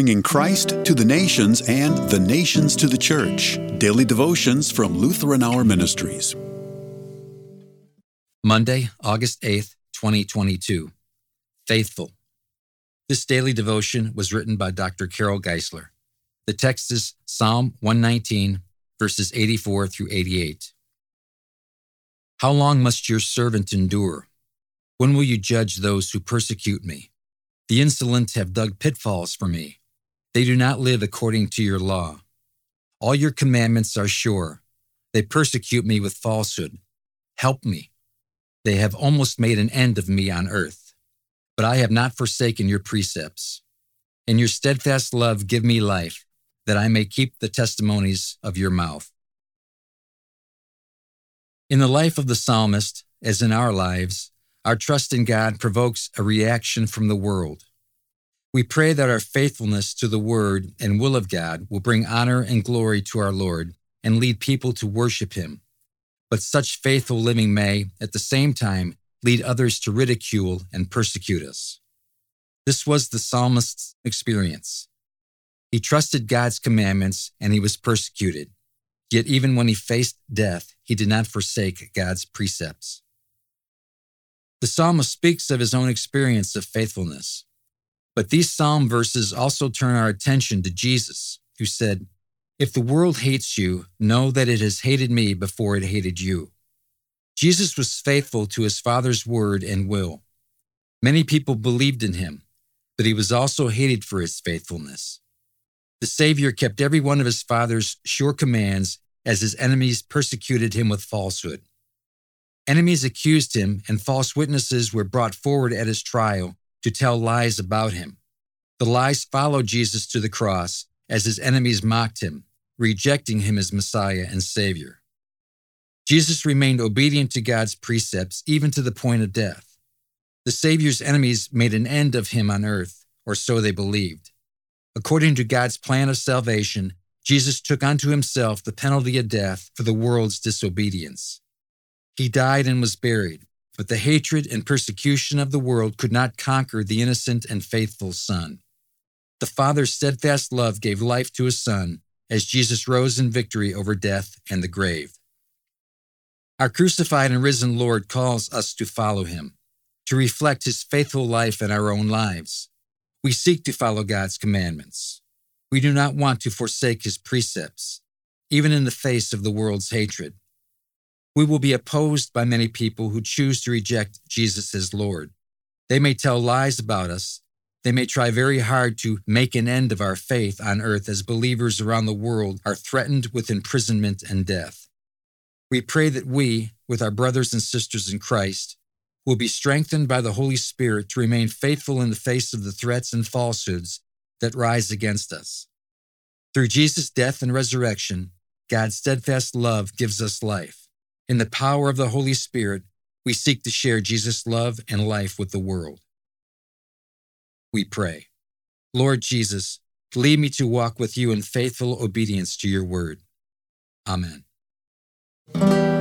bringing Christ to the nations and the nations to the church. Daily devotions from Lutheran Hour Ministries. Monday, August 8th, 2022. Faithful. This daily devotion was written by Dr. Carol Geisler. The text is Psalm 119, verses 84 through 88. How long must your servant endure? When will you judge those who persecute me? The insolent have dug pitfalls for me. They do not live according to your law. All your commandments are sure. They persecute me with falsehood. Help me. They have almost made an end of me on earth. But I have not forsaken your precepts. In your steadfast love give me life, that I may keep the testimonies of your mouth. In the life of the psalmist, as in our lives, our trust in God provokes a reaction from the world. We pray that our faithfulness to the Word and will of God will bring honor and glory to our Lord and lead people to worship Him. But such faithful living may, at the same time, lead others to ridicule and persecute us. This was the psalmist's experience. He trusted God's commandments and he was persecuted. Yet even when he faced death, he did not forsake God's precepts. The psalmist speaks of his own experience of faithfulness. But these psalm verses also turn our attention to Jesus, who said, "If the world hates you, know that it has hated me before it hated you." Jesus was faithful to his Father's word and will. Many people believed in him, but he was also hated for his faithfulness. The Savior kept every one of his Father's sure commands as his enemies persecuted him with falsehood. Enemies accused him, and false witnesses were brought forward at his trial to tell lies about him. The lies followed Jesus to the cross as his enemies mocked him, rejecting him as Messiah and Savior. Jesus remained obedient to God's precepts even to the point of death. The Savior's enemies made an end of him on earth, or so they believed. According to God's plan of salvation, Jesus took unto himself the penalty of death for the world's disobedience. He died and was buried, but the hatred and persecution of the world could not conquer the innocent and faithful Son. The Father's steadfast love gave life to his Son as Jesus rose in victory over death and the grave. Our crucified and risen Lord calls us to follow him, to reflect his faithful life in our own lives. We seek to follow God's commandments. We do not want to forsake his precepts, even in the face of the world's hatred. We will be opposed by many people who choose to reject Jesus as Lord. They may tell lies about us. They may try very hard to make an end of our faith on earth as believers around the world are threatened with imprisonment and death. We pray that we, with our brothers and sisters in Christ, will be strengthened by the Holy Spirit to remain faithful in the face of the threats and falsehoods that rise against us. Through Jesus' death and resurrection, God's steadfast love gives us life. In the power of the Holy Spirit, we seek to share Jesus' love and life with the world. We pray, Lord Jesus, lead me to walk with you in faithful obedience to your word. Amen.